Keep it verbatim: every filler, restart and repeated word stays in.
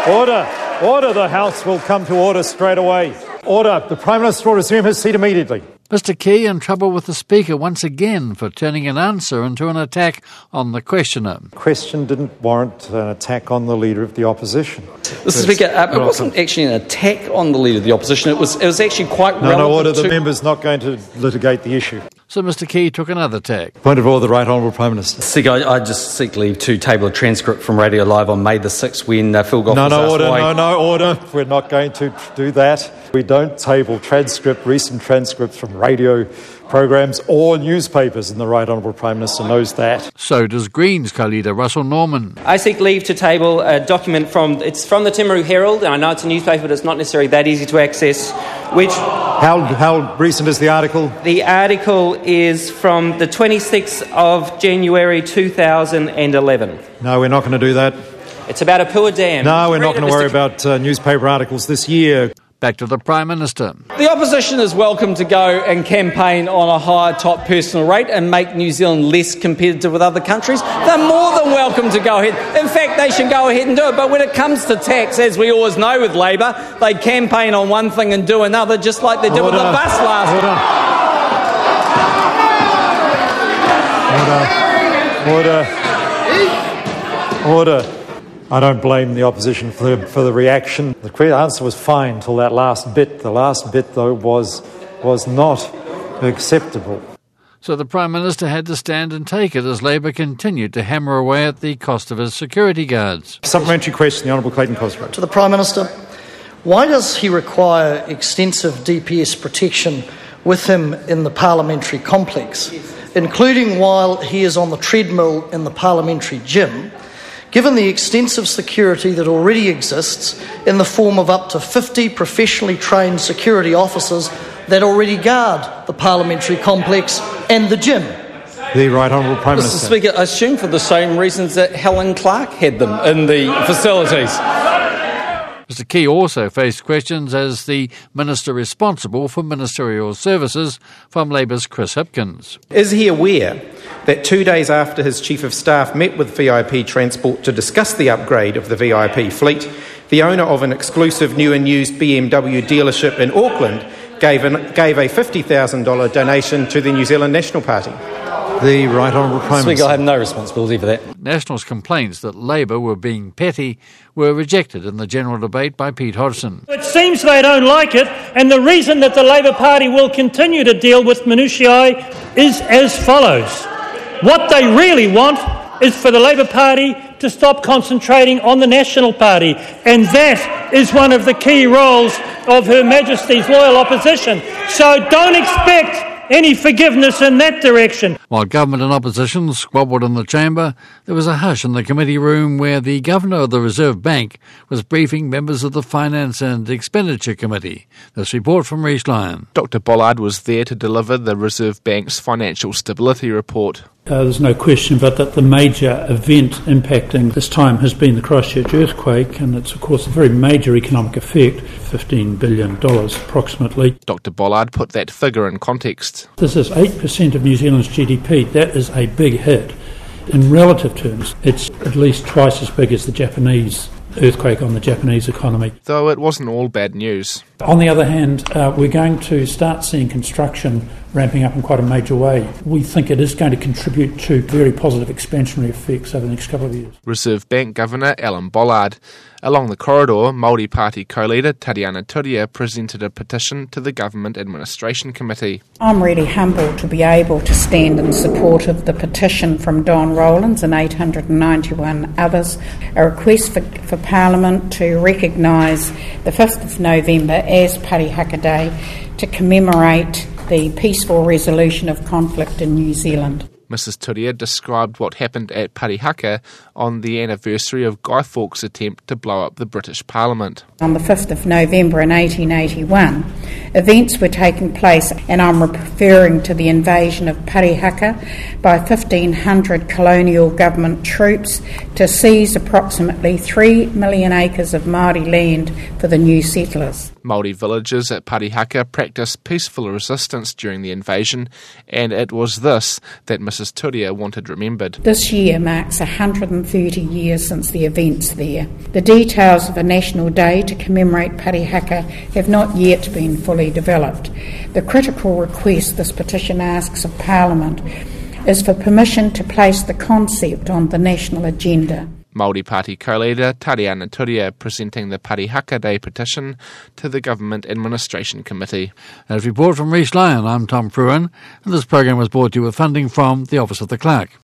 Order. Order. The House will come to order straight away. Order. The Prime Minister will resume his seat immediately. Mister Key in trouble with the Speaker once again for turning an answer into an attack on the questioner. The question didn't warrant an attack on the Leader of the Opposition. Mister Speaker, uh, it wasn't actually an attack on the Leader of the Opposition. It was it was actually quite no, relevant No, order. to... The member's not going to litigate the issue. So Mister Key took another tack. Point of order, the Right Honourable Prime Minister. Speaker, I, I just seek leave to table a transcript from Radio Live on May the sixth when uh, Phil Goff no, was no, asked order, why... No, no, order. We're not going to do that. We don't table transcript, recent transcripts from radio programmes or newspapers, and the Right Honourable Prime Minister knows that. So does Greens co-leader Russell Norman. I seek leave to table a document from, it's from the Timaru Herald, and I know it's a newspaper, but it's not necessarily that easy to access, which... How, how recent is the article? The article is from the twenty-sixth of January two thousand eleven. No, we're not going to do that. It's about a Pua Dam. No, we're not going to worry Mister about uh, newspaper articles this year. Back to the Prime Minister. The opposition is welcome to go and campaign on a higher top personal rate and make New Zealand less competitive with other countries. They're more than welcome to go ahead. In fact, they should go ahead and do it. But when it comes to tax, as we always know with Labour, they campaign on one thing and do another, just like they did Order. with the bus last Order. Order. Order. I don't blame the opposition for the, for the reaction. The answer was fine till that last bit. The last bit, though, was was not acceptable. So the Prime Minister had to stand and take it as Labour continued to hammer away at the cost of his security guards. Supplementary question, the Honourable Clayton Cosgrove. To the Prime Minister, why does he require extensive D P S protection with him in the parliamentary complex, including while he is on the treadmill in the parliamentary gym, given the extensive security that already exists in the form of up to fifty professionally trained security officers that already guard the parliamentary complex and the gym? The Right Honourable Prime Minister. Mister Speaker, I assume for the same reasons that Helen Clark had them in the facilities. Mister Key also faced questions as the Minister responsible for ministerial services from Labour's Chris Hipkins. Is he aware that two days after his Chief of Staff met with V I P Transport to discuss the upgrade of the V I P fleet, the owner of an exclusive new and used B M W dealership in Auckland gave, an, gave a fifty thousand dollars donation to the New Zealand National Party? The Right Honourable Prime Minister. Speaker, I have no responsibility for that. Nationals' complaints that Labour were being petty were rejected in the general debate by Pete Hodgson. It seems they don't like it, and the reason that the Labour Party will continue to deal with minutiae is as follows. What they really want is for the Labour Party to stop concentrating on the National Party, and that is one of the key roles of Her Majesty's loyal opposition. So don't expect any forgiveness in that direction. While government and opposition squabbled in the chamber, there was a hush in the committee room where the Governor of the Reserve Bank was briefing members of the Finance and Expenditure Committee. This report from Rhys Lyon. Doctor Bollard was there to deliver the Reserve Bank's financial stability report. Uh, there's no question but that the major event impacting this time has been the Christchurch earthquake, and it's of course a very major economic effect, fifteen billion dollars approximately. Doctor Bollard put that figure in context. This is eight percent of New Zealand's G D P. That is a big hit. In relative terms, it's at least twice as big as the Japanese earthquake on the Japanese economy. Though it wasn't all bad news. On the other hand, uh, we're going to start seeing construction ramping up in quite a major way. We think it is going to contribute to very positive expansionary effects over the next couple of years. Reserve Bank Governor Alan Bollard. Along the corridor, Māori Party co-leader Tariana Turia presented a petition to the Government Administration Committee. I'm really humbled to be able to stand in support of the petition from Don Rowlands and eight hundred ninety-one others, a request for, for Parliament to recognise the fifth of November as Parihaka Day to commemorate the peaceful resolution of conflict in New Zealand. Missus Turia described what happened at Parihaka on the anniversary of Guy Fawkes' attempt to blow up the British Parliament. On the fifth of November in eighteen eighty-one, events were taking place, and I'm referring to the invasion of Parihaka by fifteen hundred colonial government troops to seize approximately three million acres of Māori land for the new settlers. Māori villagers at Parihaka practiced peaceful resistance during the invasion, and it was this that Missus Turia wanted remembered. This year marks one hundred thirty years since the events there. The details of a national day to commemorate Parihaka have not yet been fully developed. The critical request this petition asks of Parliament is for permission to place the concept on the national agenda. Māori Party co-leader Tariana Turia presenting the Parihaka Day petition to the Government Administration Committee. As reported from Reese Lyon, I'm Tom Fruin, and this program was brought to you with funding from the Office of the Clerk.